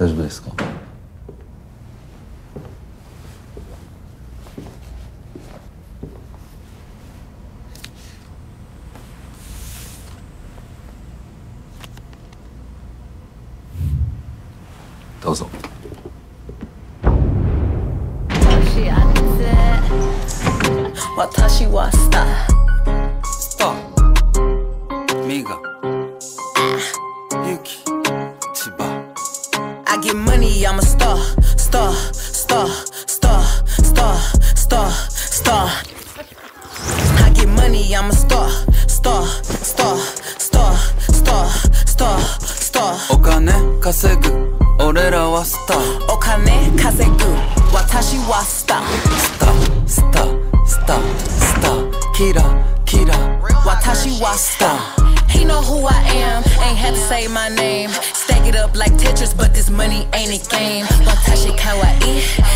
大丈夫ですか？どうぞ。 私はスター。 スターミガユキ千葉 I get money, I'm a star, star, star, star, star, star, star. I get money, I'm a star, star, star, star, star, star, star. お金稼ぐ俺らはスター。 お金稼ぐ私はスター。 スタースタースタースターキラキラ私はスター。He know who I am, ain't had to say my name. Stack it up like Tetris, but this money ain't a game. Watashi kawaii,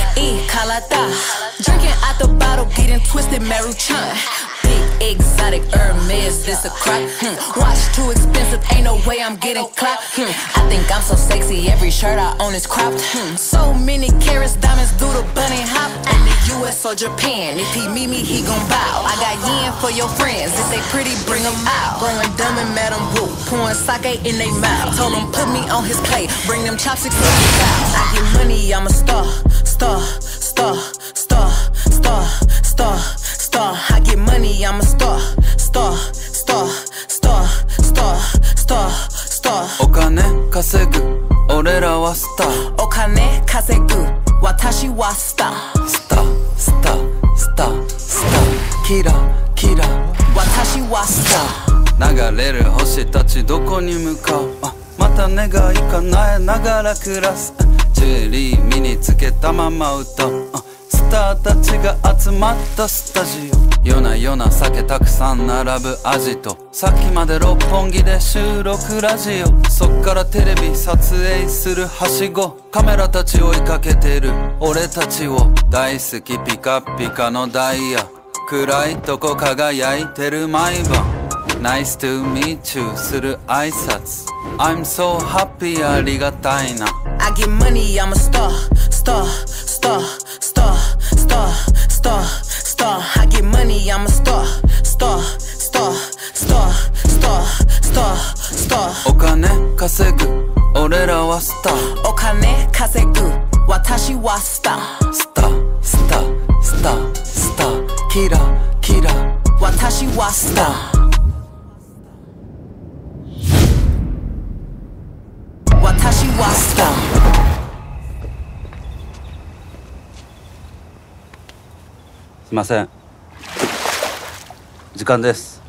karata. Drinking out the bottle, getting twisted, Maruchan. Big exotic Hermes, this a crop. Watch too expensive, ain't no way I'm getting clapped. I think I'm so sexy, every shirt I own is cropped. So many carats, diamonds do the bunny hop. In the US or Japan, if he meet me, he gon' bow. I got yen for your friends, if they pretty, bring them out. Growing dumb and Madam Wu, pouring sake in they mouth. Told him put me on his plate, bring them chopsticks to his house. I get money, I'm a star, star, star, star, star, star, star. I get money, I'm a star, star, star, star, star, star, star. お金稼ぐ俺らはスター。 お金稼ぐ私はスター。 スタースタースタースターキラキラ私はスター。 流れる星たちどこに向かう。また願い叶えながら暮らす。ジュエリー身につけたまま歌う。スターたちが集まったスタジオ。夜な夜な酒たくさん並ぶアジト。さっきまで六本木で収録ラジオ。そっからテレビ撮影するはしご。カメラたち追いかけてる俺たちを。大好きピカピカのダイヤ。暗いとこ輝いてる毎晩。Nice to meet you する挨拶。I'm so happy ありがたいな。 I get money, I'm a star, star, star, star, star, star, star. I get money, I'm a star, star, star, star, star, star, star. お金稼ぐ俺らはスター。 お金稼ぐ私はスター。 スタースタースタースターキラキラ私はスター。私はスター。 すいません、時間です。